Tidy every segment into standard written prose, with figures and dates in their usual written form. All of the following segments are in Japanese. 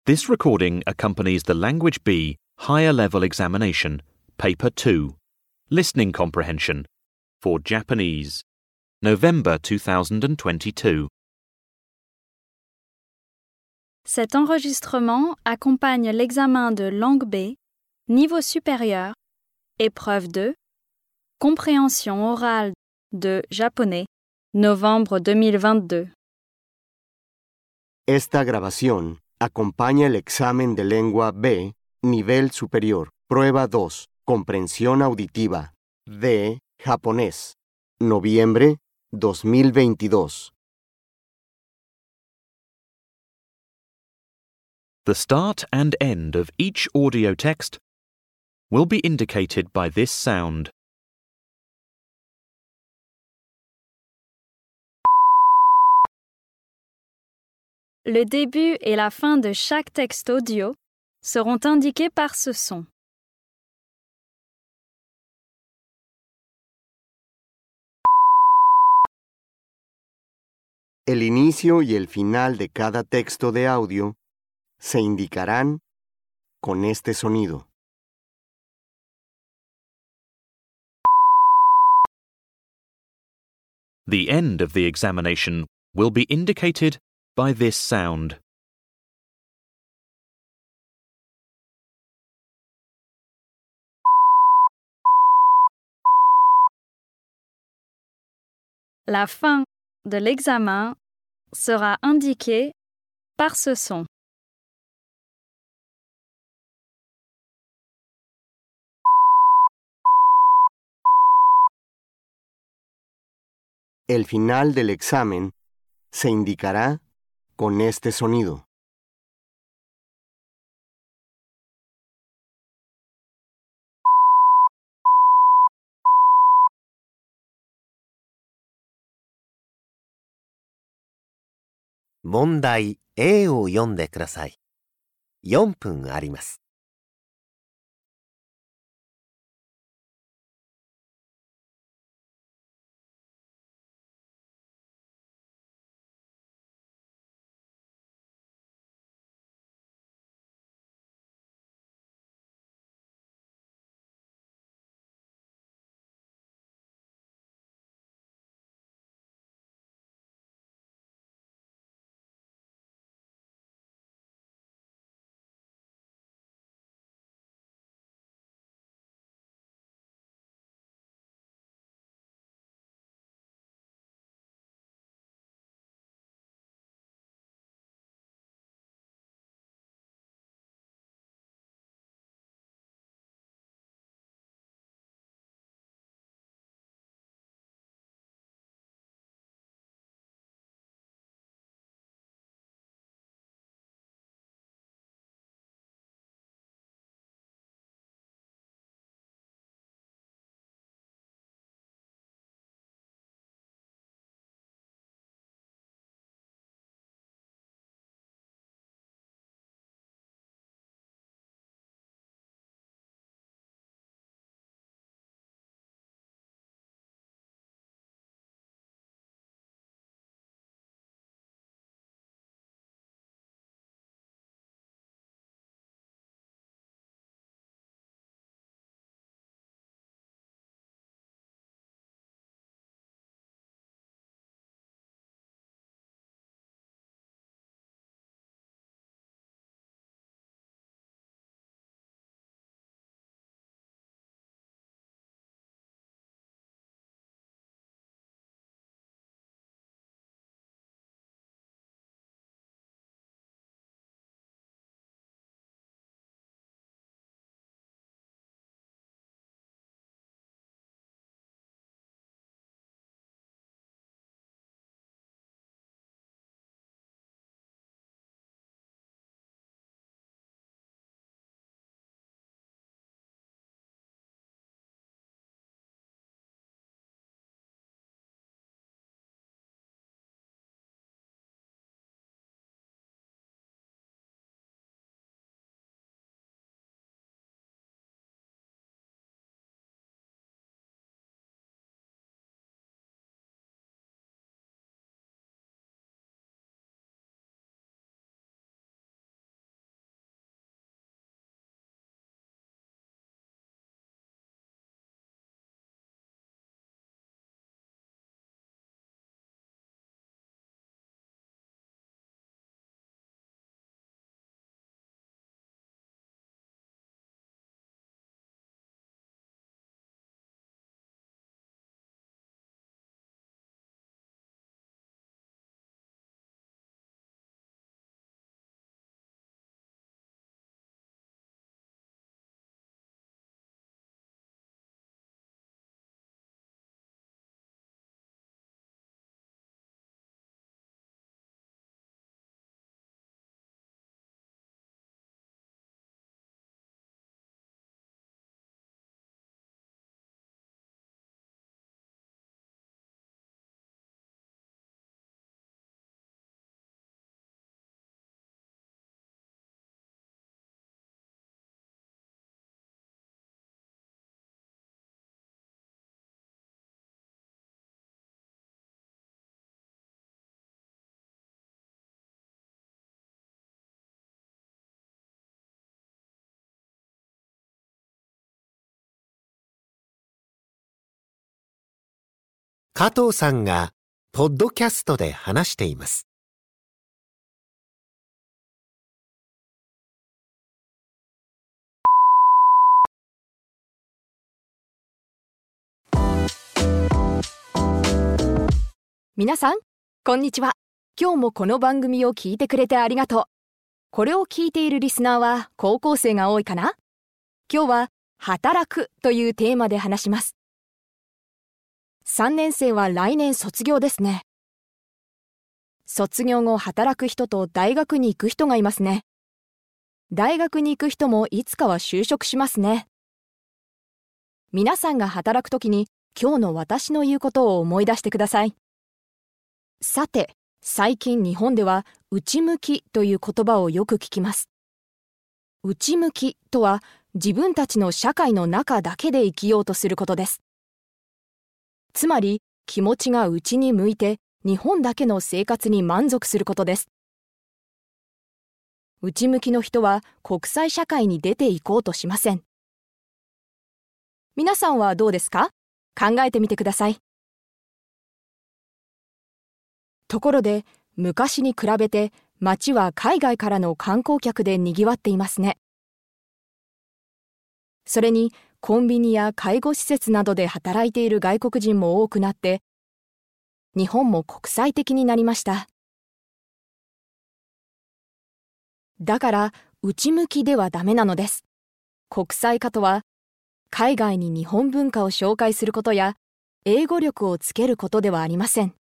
This recording accompanies the Language B Higher Level Examination, Paper 2, Listening Comprehension, for Japanese, November 2022. Cet enregistrement accompagne l'examen de langue B, niveau supérieur, épreuve 2, compréhension orale de japonais, novembre 2022. Esta grabación acompaña el examen de lengua B, nivel superior, prueba 2, comprensión auditiva, de japonés, noviembre 2022. The start and end of each audio text will be indicated by this sound. Le début et la fin de chaque texte audio seront indiqués par ce son. El inicio y el final de cada texto de audio se indicarán con este sonido. The end of the examination will be indicated by this sound. La fin de l'examen sera indiquée par ce son. El final del examen se indicará con este sonido. Mondai A を読んでください。4分あります。 加藤さんがポッドキャストで話しています。 皆さん、こんにちは。今日もこの番組を聞いてくれてありがとう。これを聞いているリスナーは高校生が多いかな？今日は働くというテーマで話します。3年生は来年卒業ですね。卒業後働く人と大学に行く人がいますね。大学に行く人もいつかは就職しますね。皆さんが働くときに今日の私の言うことを思い出してください。さて、最近日本では内向きという言葉をよく聞きます。内向きとは自分たちの社会の中だけで生きようとすることです。つまり気持ちが内に向いて日本だけの生活に満足することです。内向きの人は国際社会に出ていこうとしません。皆さんはどうですか？考えてみてください。ところで、昔に比べて街は海外からの観光客で賑わっていますね。それにコンビニや介護施設などで働いている外国人も多くなって、日本も国際的になりました。だから内向きではダメなのです。国際化とは、海外に日本文化を紹介することや、英語力をつけることではありません。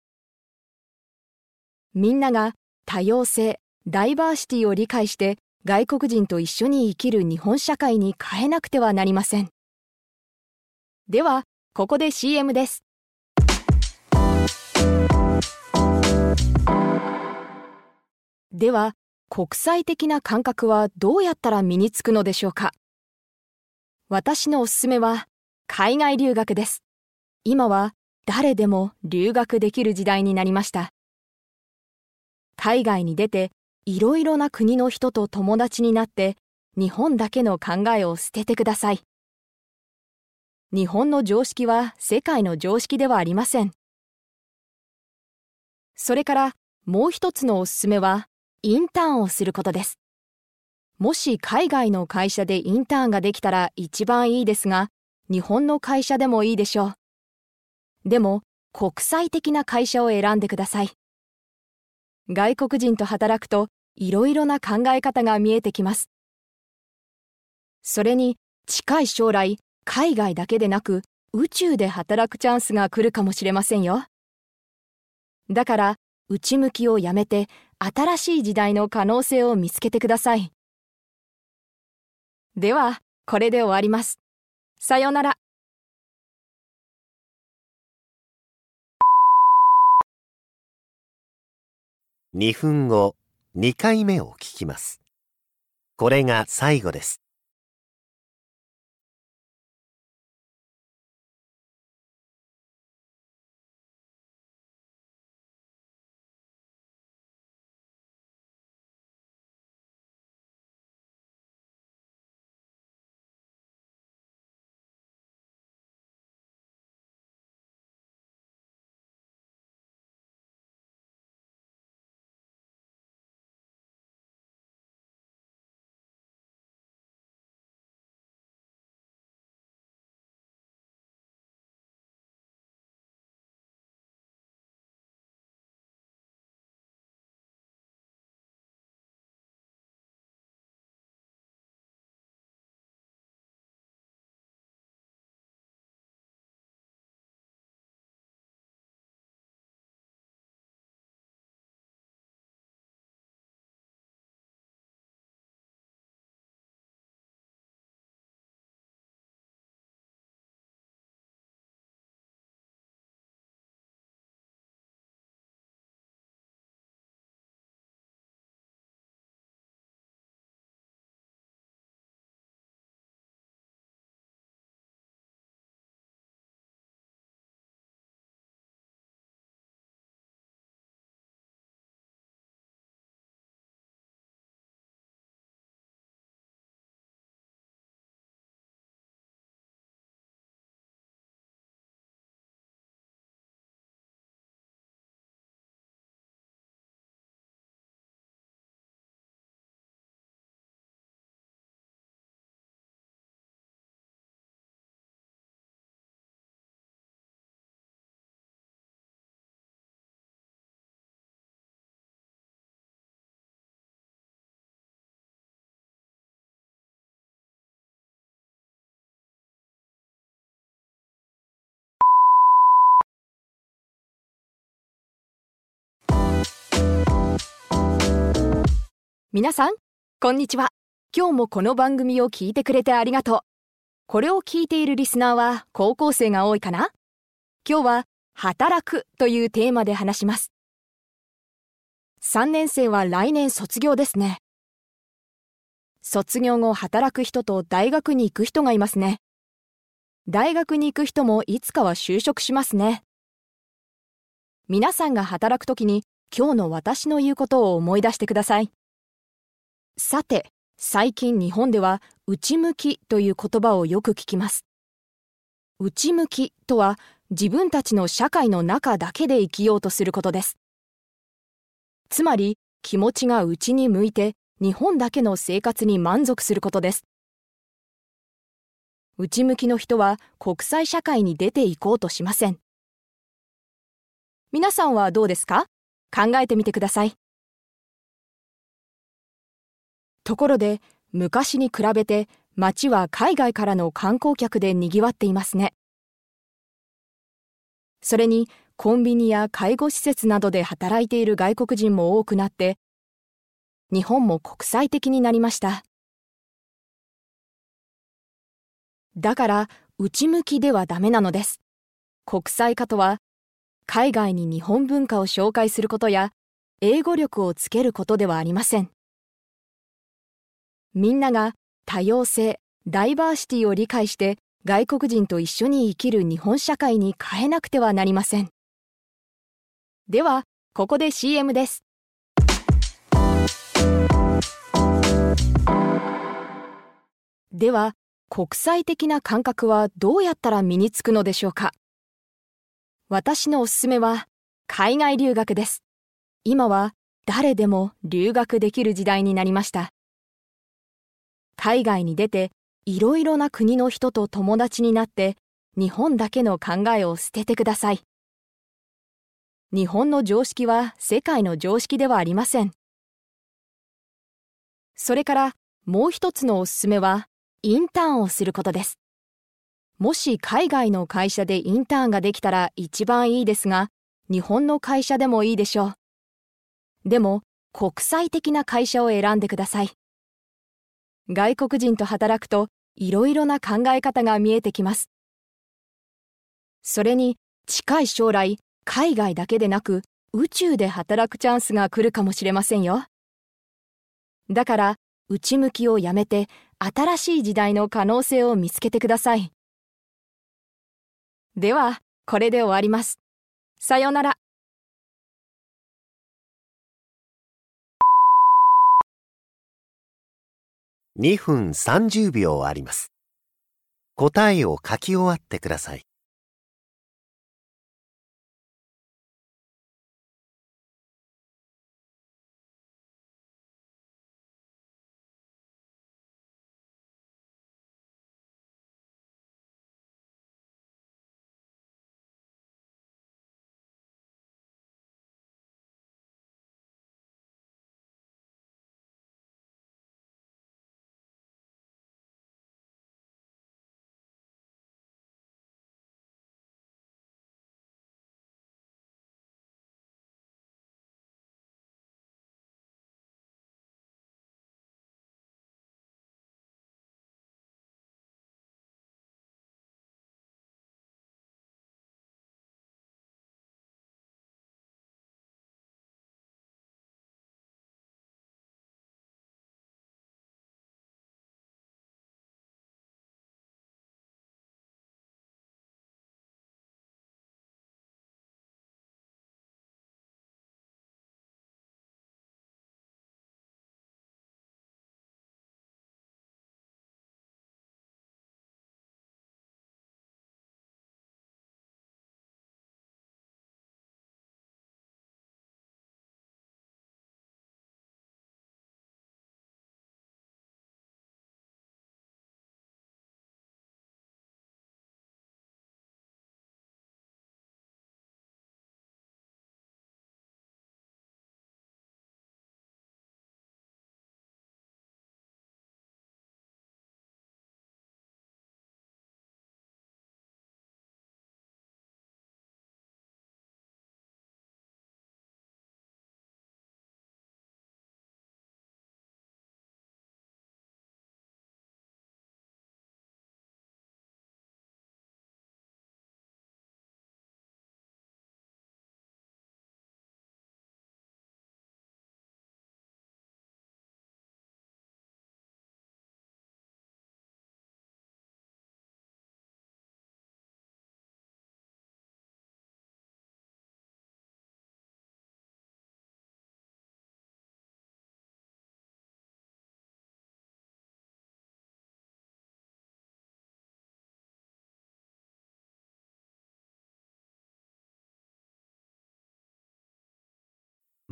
みんなが多様性、ダイバーシティを理解して外国人と一緒に生きる日本社会に変えなくてはなりません。では、ここで CM です。では、国際的な感覚はどうやったら身につくのでしょうか？私のおすすめは海外留学です。今は誰でも留学できる時代になりました。海外に出ていろいろな国の人と友達になって日本だけの考えを捨ててください。日本の常識は世界の常識ではありません。それからもう一つのおすすめはインターンをすることです。もし海外の会社でインターンができたら一番いいですが、日本の会社でもいいでしょう。でも国際的な会社を選んでください。外国人と働くといろいろな考え方が見えてきます。それに近い将来、海外だけでなく宇宙で働くチャンスが来るかもしれませんよ。だから内向きをやめて新しい時代の可能性を見つけてください。では、これで終わります。さようなら。 2分後、2回目を聞きます。これが最後です。 皆さん、こんにちは。今日もこの番組を聞いてくれてありがとう。これを聞いているリスナーは高校生が多いかな？今日は働くというテーマで話します。3年生は来年卒業ですね。卒業後働く人と大学に行く人がいますね。大学に行く人もいつかは就職しますね。皆さんが働くときに今日の私の言うことを思い出してください。さて、最近日本では内向きという言葉をよく聞きます。内向きとは自分たちの社会の中だけで生きようとすることです。つまり気持ちが内に向いて日本だけの生活に満足することです。内向きの人は国際社会に出ていこうとしません。皆さんはどうですか？考えてみてください。ところで、昔に比べて街は海外からの観光客で賑わっていますね。それにコンビニや介護施設などで働いている外国人も多くなって、日本も国際的になりました。だから内向きではダメなのです。国際化とは、海外に日本文化を紹介することや、英語力をつけることではありません。みんなが多様性、ダイバーシティを理解して外国人と一緒に生きる日本社会に変えなくてはなりません。では、ここで CM です。では、国際的な感覚はどうやったら身につくのでしょうか？私のおすすめは海外留学です。今は誰でも留学できる時代になりました。海外に出ていろいろな国の人と友達になって日本だけの考えを捨ててください。日本の常識は世界の常識ではありません。それからもう一つのおすすめはインターンをすることです。もし海外の会社でインターンができたら一番いいですが、日本の会社でもいいでしょう。でも国際的な会社を選んでください。外国人と働くといろいろな考え方が見えてきます。それに近い将来、海外だけでなく宇宙で働くチャンスが来るかもしれませんよ。だから内向きをやめて新しい時代の可能性を見つけてください。では、これで終わります。さようなら。 2分30秒あります。答えを書き終わってください。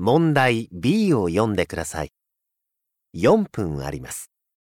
問題 B を読んでください。4分あります。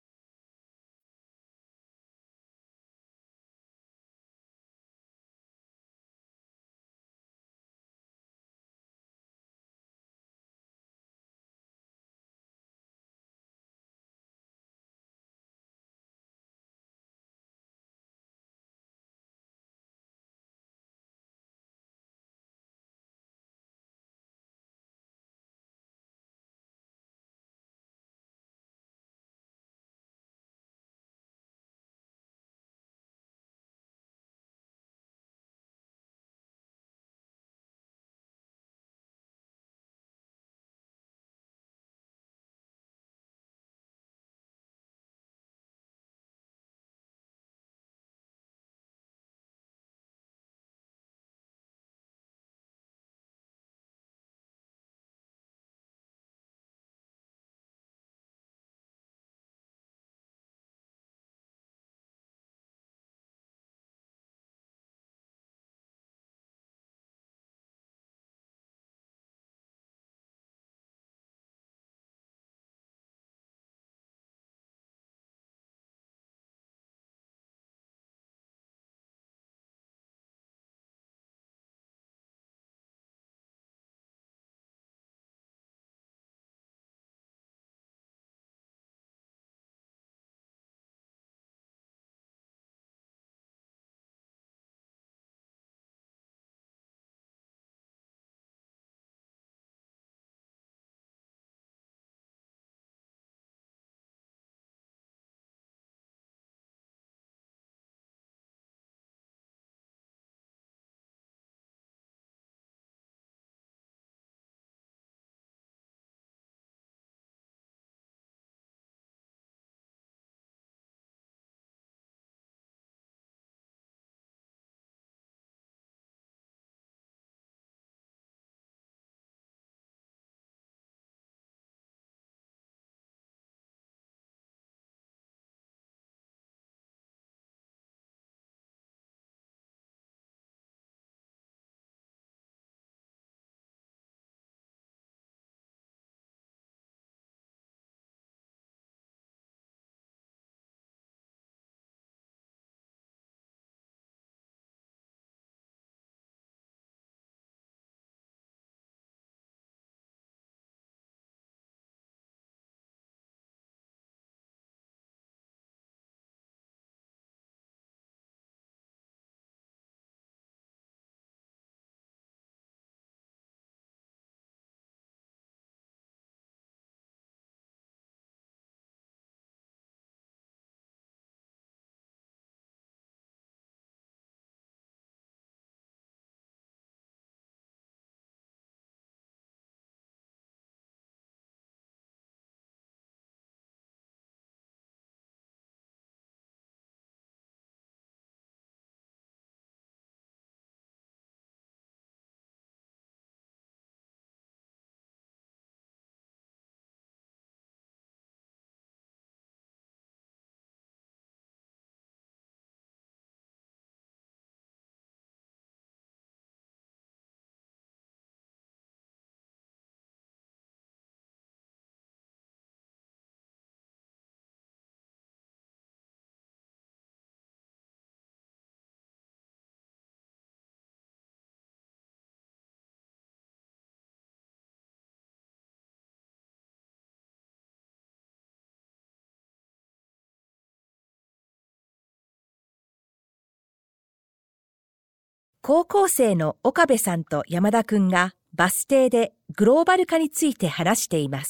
高校生の岡部さんと山田くんがバス停でグローバル化について話しています。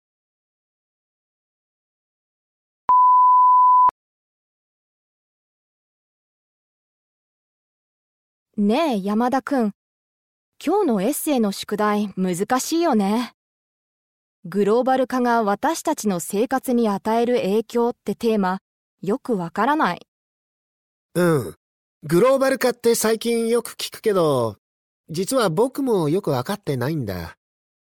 ねえ山田くん、今日のエッセイの宿題難しいよね。グローバル化が私たちの生活に与える影響ってテーマ、よくわからない。 グローバル化って最近よく聞くけど、実は僕もよくわかってないんだ。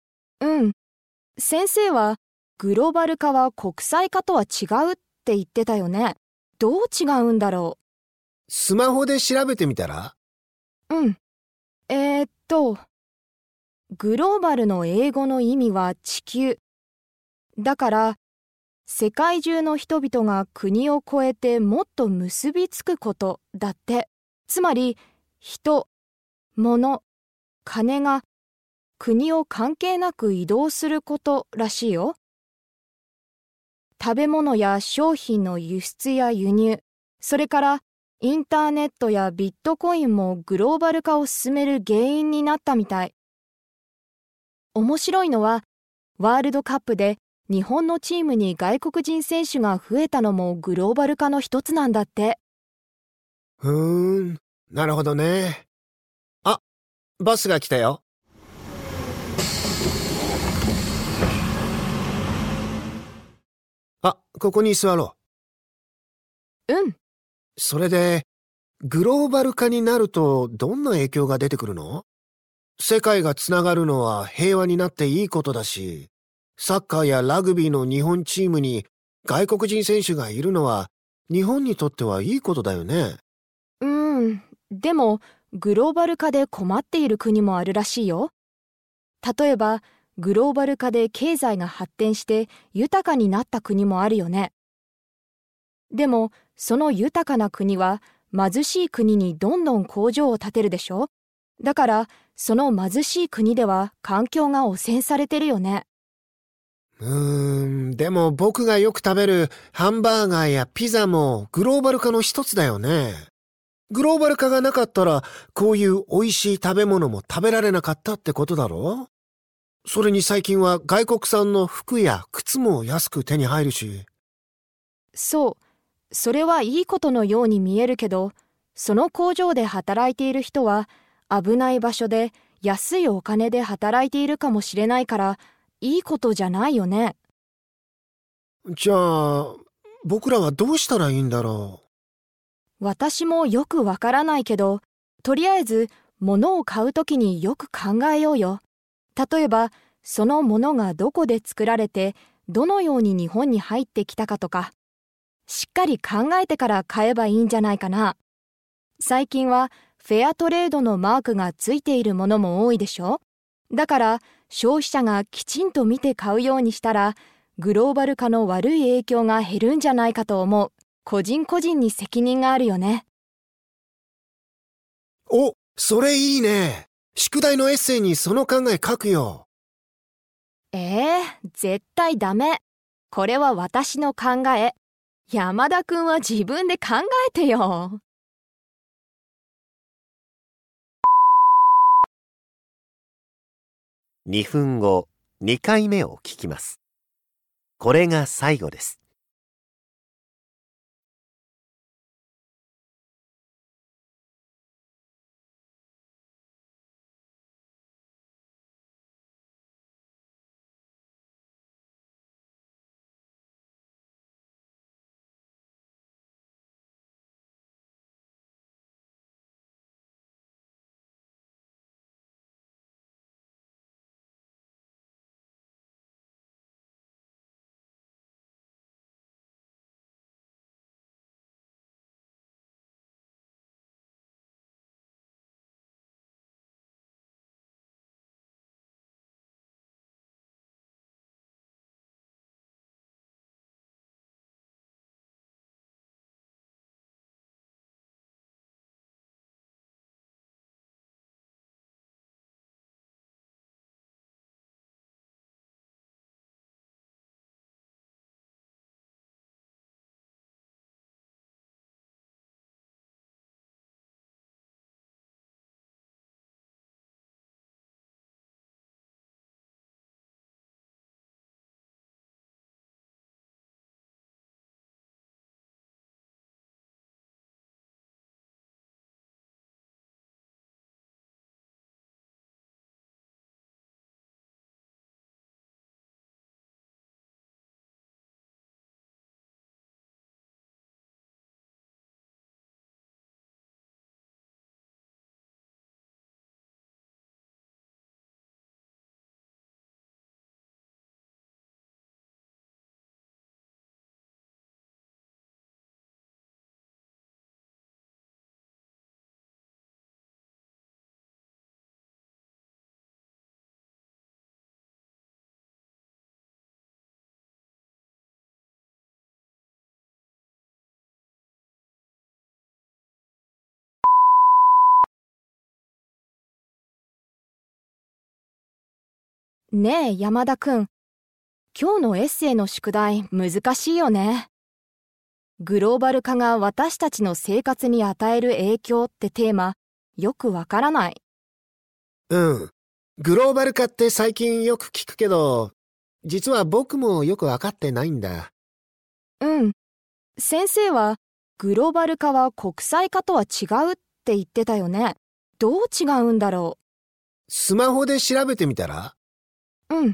先生はグローバル化は国際化とは違うって言ってたよね。どう違うんだろう。スマホで調べてみたら？ グローバルの英語の意味は地球。だから、世界中の人々が国を越えてもっと結びつくことだって。つまり、人、物、金が国を関係なく移動することらしいよ。食べ物や商品の輸出や輸入、それからインターネットやビットコインもグローバル化を進める原因になったみたい。面白いのは、ワールドカップで日本のチームに外国人選手が増えたのもグローバル化の一つなんだって。 なるほどね。あ、バスが来たよ。あ、ここに座ろうん。 それで、グローバル化になるとどんな影響が出てくるの？世界がつながるのは平和になっていいことだし、サッカーやラグビーの日本チームに外国人選手がいるのは日本にとってはいいことだよね。 でもグローバル化で困っている国もあるらしいよ。例えば、グローバル化で経済が発展して豊かになった国もあるよね。でも、その豊かな国は貧しい国にどんどん工場を建てるでしょ？だから、その貧しい国では環境が汚染されてるよね。 でも僕がよく食べるハンバーガーやピザもグローバル化の一つだよね。グローバル化がなかったら、こういう美味しい食べ物も食べられなかったってことだろ？それに最近は外国産の服や靴も安く手に入るし。 そう、それはいいことのように見えるけど、その工場で働いている人は危ない場所で安いお金で働いているかもしれないから、いいことじゃないよね。 じゃあ、僕らはどうしたらいいんだろう？ 私もよくわからないけど、とりあえず物を買うときによく考えようよ。例えば、その物がどこで作られて、どのように日本に入ってきたかとか、しっかり考えてから買えばいいんじゃないかな。最近はフェアトレードのマークがついているものも多いでしょ？だから消費者がきちんと見て買うようにしたら、グローバル化の悪い影響が減るんじゃないかと思う。個人個人に責任があるよね。 お、それいいね。宿題のエッセイにその考え書くよ。 絶対ダメ。これは私の考え。山田くんは自分で考えてよ。 2分後、2回目を聞きます。これが最後です。 ねえ山田くん、今日のエッセイの宿題難しいよね。グローバル化が私たちの生活に与える影響ってテーマ、よくわからない。 うん。グローバル化って最近よく聞くけど、実は僕もよくわかってないんだ。 うん。先生はグローバル化は国際化とは違うって言ってたよね。どう違うんだろスマホで調べてみたら？ う。うん。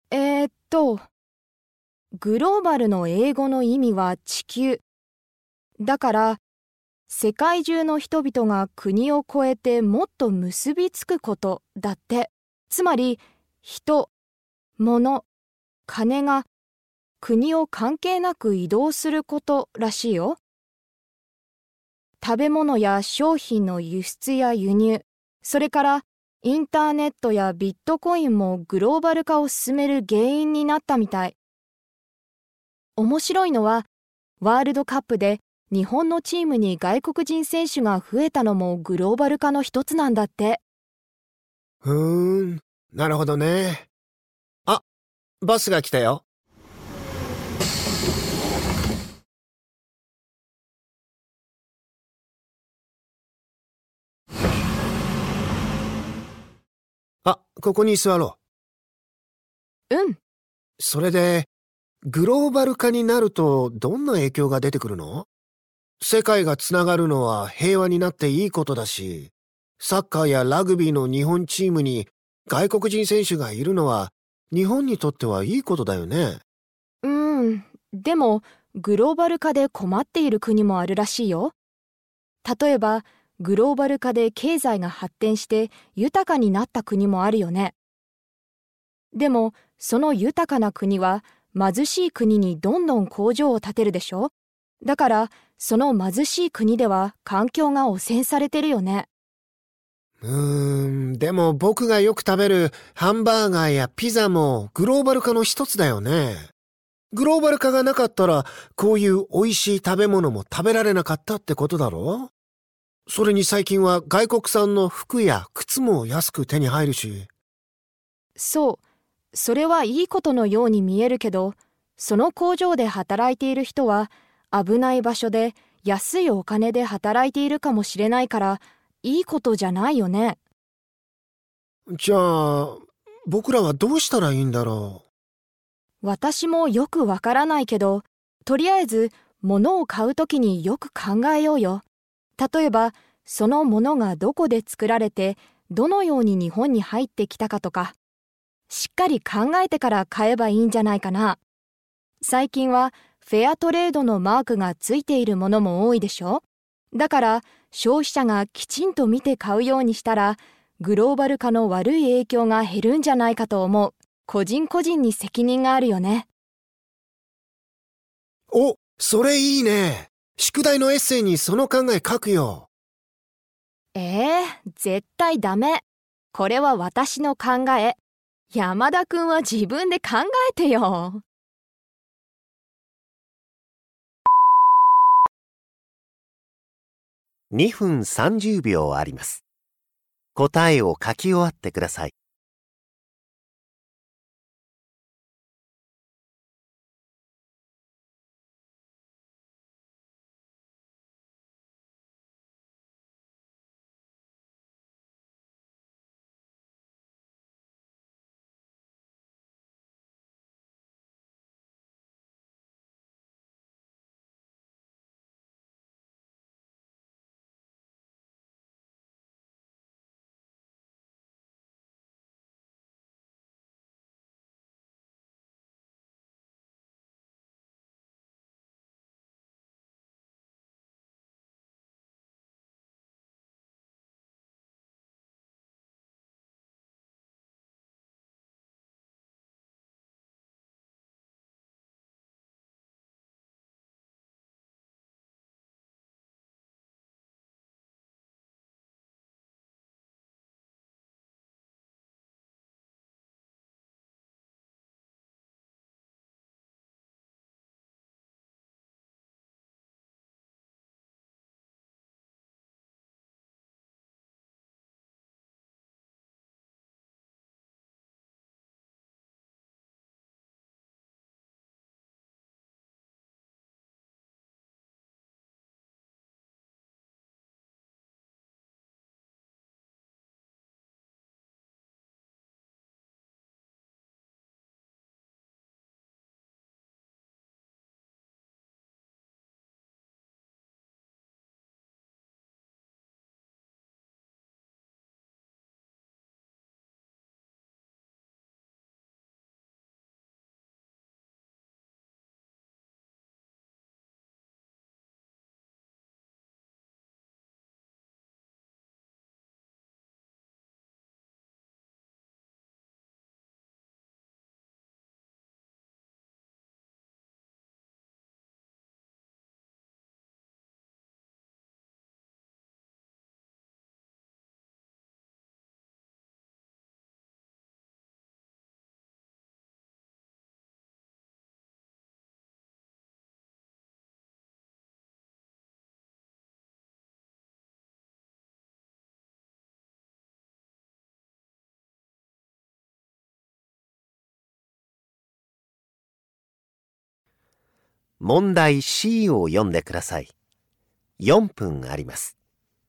グローバルの英語の意味は地球。だから、世界中の人々が国を越えてもっと結びつくことだって。つまり、人、物、金が国を関係なく移動することらしいよ。食べ物や商品の輸出や輸入、それからインターネットやビットコインもグローバル化を進める原因になったみたい。面白いのは、ワールドカップで日本のチームに外国人選手が増えたのもグローバル化の一つなんだって。 なるほどね。あ、バスが来たよ。あ、ここに座ろうん。 それで、グローバル化になるとどんな影響が出てくるの？世界がつながるのは平和になっていいことだし、サッカーやラグビーの日本チームに外国人選手がいるのは日本にとってはいいことだよね。 でも、グローバル化で困っている国もあるらしいよ。例えば、グローバル化で経済が発展して豊かになった国もあるよね。でも、その豊かな国は貧しい国にどんどん工場を建てるでしょ？だから、その貧しい国では環境が汚染されてるよね。 でも僕がよく食べるハンバーガーやピザもグローバル化の一つだよね。グローバル化がなかったら、こういう美味しい食べ物も食べられなかったってことだろ？それに最近は外国産の服や靴も安く手に入るし。 そう、それはいいことのように見えるけど、その工場で働いている人は危ない場所で安いお金で働いているかもしれないから、いいことじゃないよね。 じゃあ、僕らはどうしたらいいんだろう？ 私もよくわからないけど、とりあえず物を買うときによく考えようよ。例えば、その物がどこで作られて、どのように日本に入ってきたかとか、しっかり考えてから買えばいいんじゃないかな。最近はフェアトレードのマークがついているものも多いでしょ？だから消費者がきちんと見て買うようにしたら、グローバル化の悪い影響が減るんじゃないかと思う。個人個人に責任があるよね。 お、それいいね。宿題のエッセイにその考え書くよ。 絶対ダメ。これは私の考え。山田くんは自分で考えてよ。 2分30秒あります。答えを書き終わってください。 問題 C を読んでください。4分あります。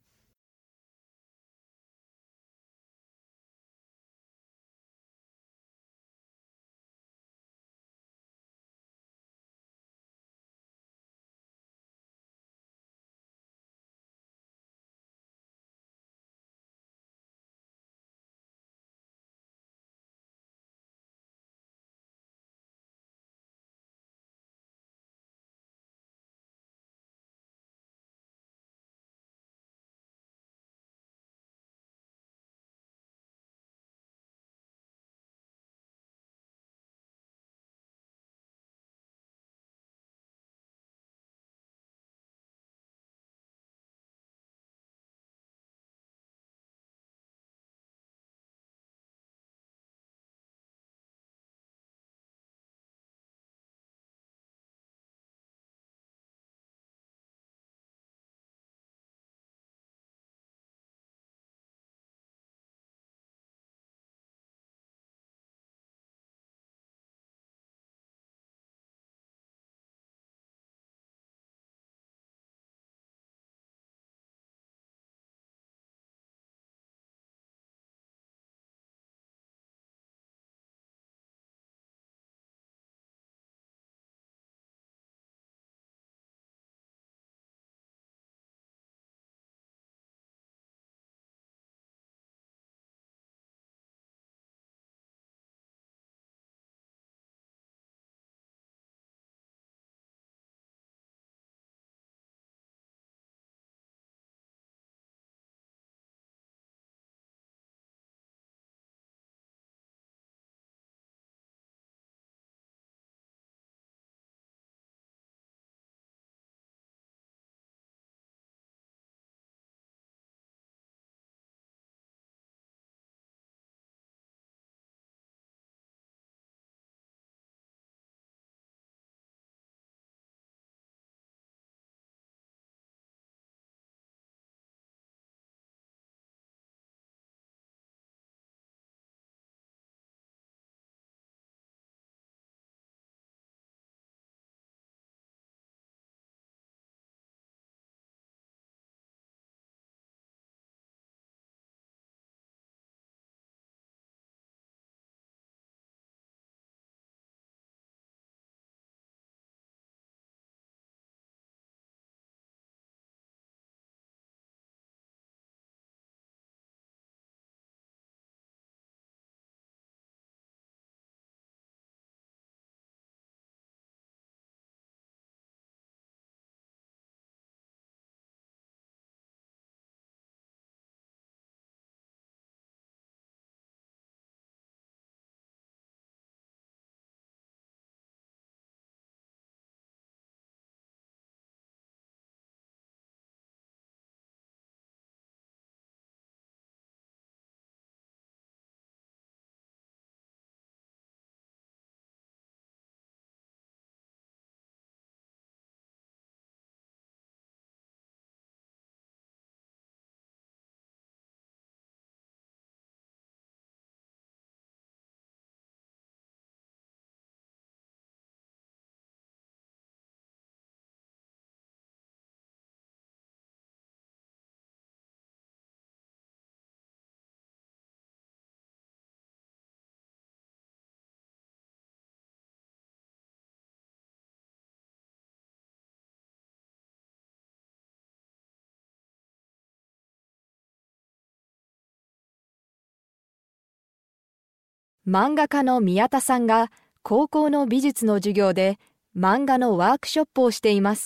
漫画家の宮田さんが高校の美術の授業で漫画のワークショップをしています。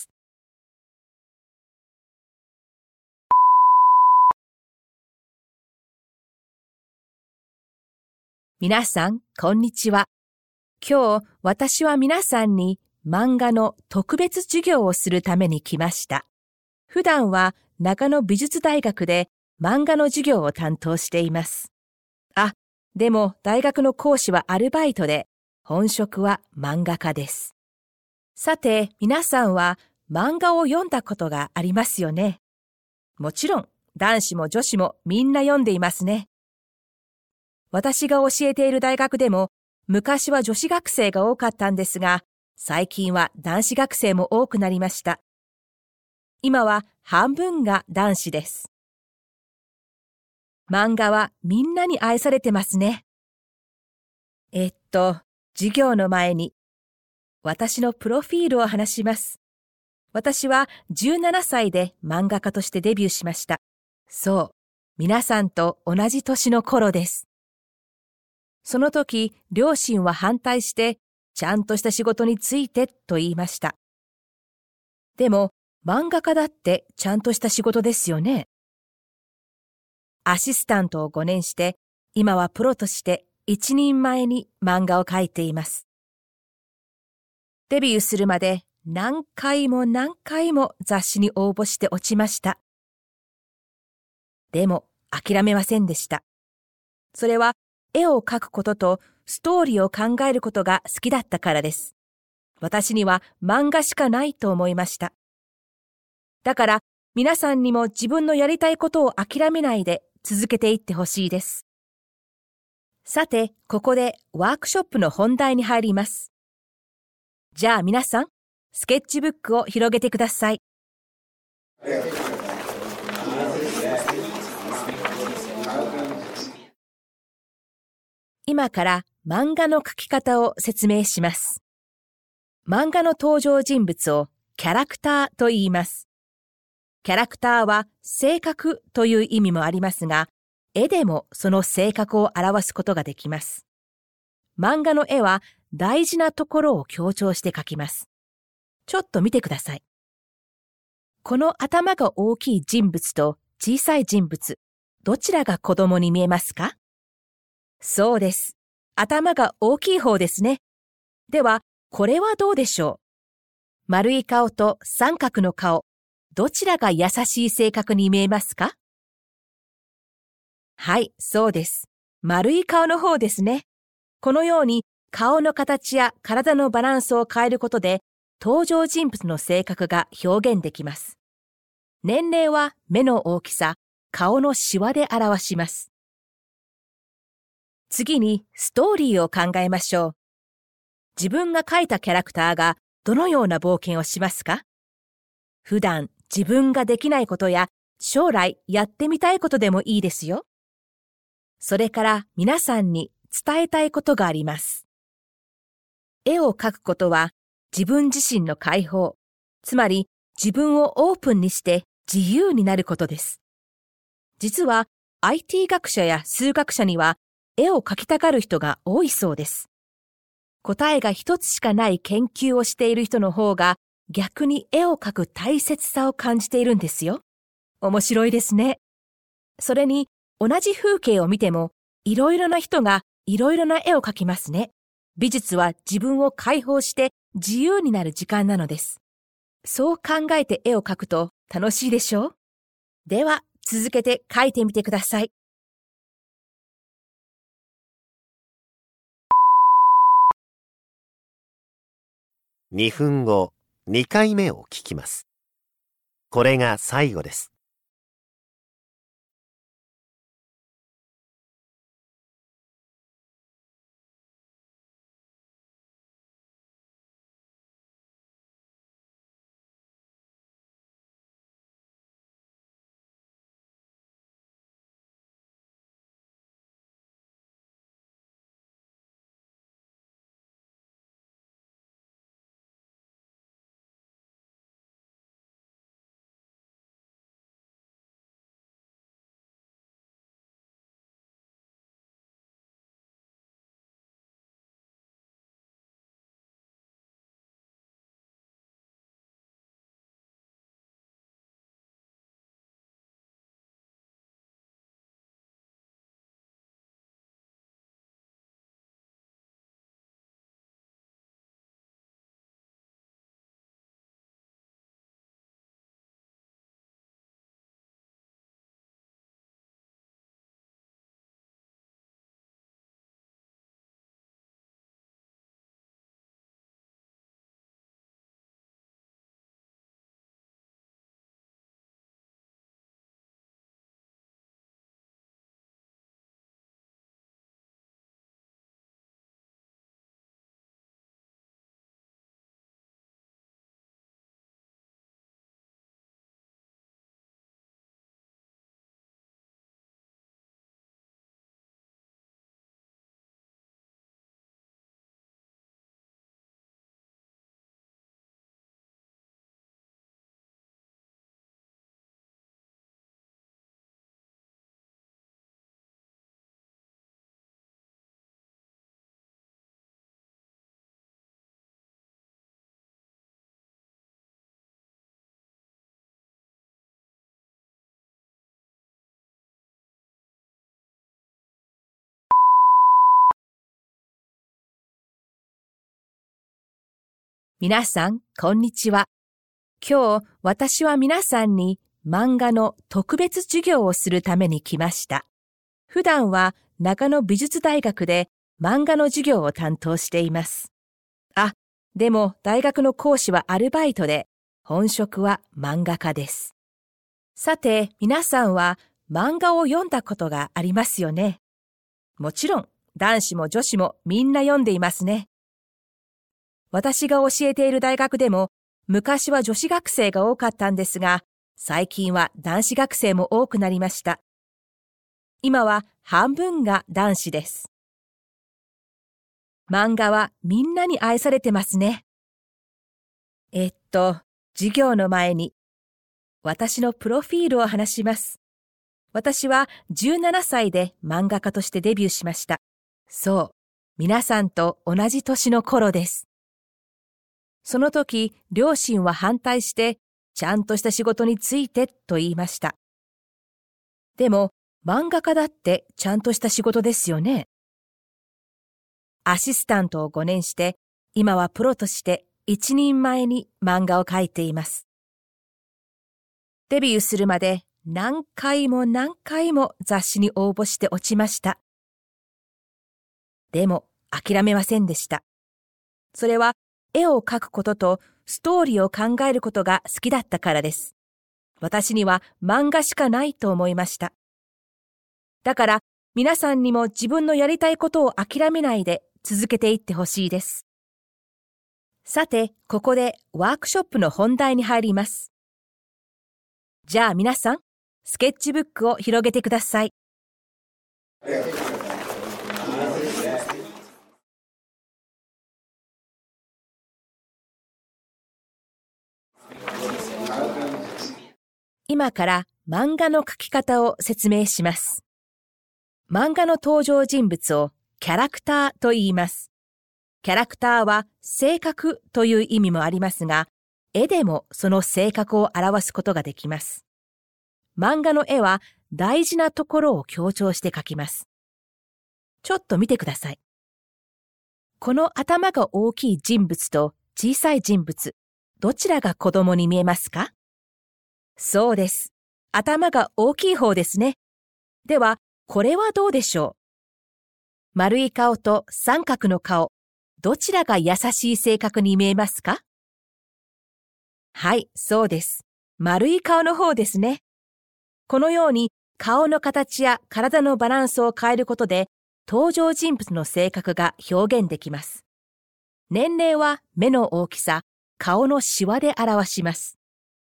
皆さん、こんにちは。今日、私は皆さんに漫画の特別授業をするために来ました。普段は長野美術大学で漫画の授業を担当しています。でも大学の講師はアルバイトで、本職は漫画家です。さて、皆さんは漫画を読んだことがありますよね。もちろん、男子も女子もみんな読んでいますね。私が教えている大学でも、昔は女子学生が多かったんですが、 最近は男子学生も多くなりました。今は半分が男子です。漫画はみんなに愛されてますね。授業の前に私のプロフィールを話します。私は17歳で漫画家としてデビューしました。そう、皆さんと同じ年の頃です。その時、両親は反対して、ちゃんとした仕事に就いてと言いました。でも、漫画家だってちゃんとした仕事ですよね。アシスタントを5年して、今はプロとして一人前に漫画を描いています。デビューするまで何回も雑誌に応募して落ちました。でも諦めませんでした。それは絵を描くこととストーリーを考えることが好きだったからです。私には漫画しかないと思いました。だから皆さんにも自分のやりたいことを諦めないで続けていってほしいです。さて、ここでワークショップの本題に入ります。じゃあ皆さん、スケッチブックを広げてください。今から漫画の描き方を説明します。漫画の登場人物をキャラクターと言います。キャラクターは性格という意味もありますが、絵でもその性格を表すことができます。漫画の絵は大事なところを強調して描きます。ちょっと見てください。この頭が大きい人物と小さい人物、どちらが子供に見えますか？そうです。頭が大きい方ですね。では、これはどうでしょう？丸い顔と三角の顔、どちらが優しい性格に見えますか？はい、そうです。丸い顔の方ですね。このように顔の形や体のバランスを変えることで、登場人物の性格が表現できます。年齢は目の大きさ、顔のシワで表します。次にストーリーを考えましょう。自分が描いたキャラクターがどのような冒険をしますか？普段自分ができないことや将来やってみたいことでもいいですよ。それから皆さんに伝えたいことがあります。絵を描くことは自分自身の解放、つまり自分をオープンにして自由になることです。実は IT 学者や数学者には絵を描きたがる人が多いそうです。答えが一つしかない研究をしている人の方が逆に絵を描く大切さを感じているんですよ。面白いですね。それに同じ風景を見てもいろいろな人がいろいろな絵を描きますね。美術は自分を解放して自由になる時間なのです。そう考えて絵を描くと楽しいでしょう？では続けて描いてみてください。 2分後、2回目を聞きます。これが最後です。 皆さん、こんにちは。今日、私は皆さんに漫画の特別授業をするために来ました。普段は長野美術大学で漫画の授業を担当しています。でも大学の講師はアルバイトで、本職は漫画家です。さて、皆さんは漫画を読んだことがありますよね。もちろん、男子も女子もみんな読んでいますね。私が教えている大学でも、昔は女子学生が多かったんですが、最近は男子学生も多くなりました。今は半分が男子です。漫画はみんなに愛されてますね。授業の前に、私のプロフィールを話します。私は17歳で漫画家としてデビューしました。そう、皆さんと同じ年の頃です。その時、両親は反対して、ちゃんとした仕事に就いてと言いました。でも、漫画家だってちゃんとした仕事ですよね。アシスタントを5年して、今はプロとして一人前に漫画を描いています。デビューするまで何回も雑誌に応募して落ちました。でも諦めませんでした。それは絵を描くこととストーリーを考えることが好きだったからです。私には漫画しかないと思いました。だから皆さんにも自分のやりたいことを諦めないで続けていってほしいです。さて、ここでワークショップの本題に入ります。じゃあ皆さん、スケッチブックを広げてください。今から漫画の描き方を説明します。漫画の登場人物をキャラクターと言います。キャラクターは性格という意味もありますが、絵でもその性格を表すことができます。漫画の絵は大事なところを強調して描きます。ちょっと見てください。この頭が大きい人物と小さい人物、どちらが子供に見えますか？そうです。頭が大きい方ですね。では、これはどうでしょう？丸い顔と三角の顔、どちらが優しい性格に見えますか？はい、そうです。丸い顔の方ですね。このように顔の形や体のバランスを変えることで、登場人物の性格が表現できます。年齢は目の大きさ、顔のシワで表します。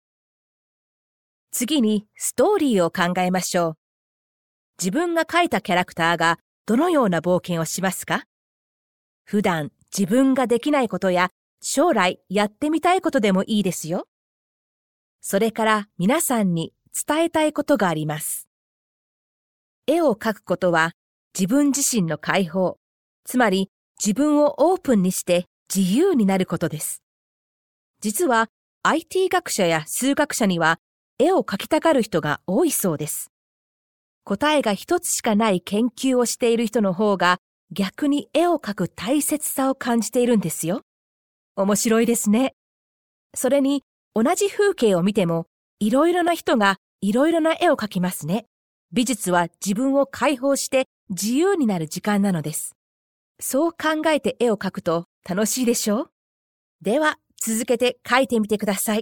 次にストーリーを考えましょう。自分が描いたキャラクターがどのような冒険をしますか？普段自分ができないことや将来やってみたいことでもいいですよ。それから皆さんに伝えたいことがあります。絵を描くことは自分自身の解放、つまり自分をオープンにして自由になることです。実は IT 学者や数学者には絵を描きたがる人が多いそうです。答えが一つしかない研究をしている人の方が逆に絵を描く大切さを感じているんですよ。面白いですね。それに同じ風景を見てもいろいろな人がいろいろな絵を描きますね。美術は自分を解放して自由になる時間なのです。そう考えて絵を描くと楽しいでしょう？では続けて描いてみてください。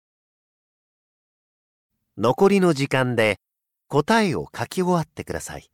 残りの時間で答えを書き終わってください。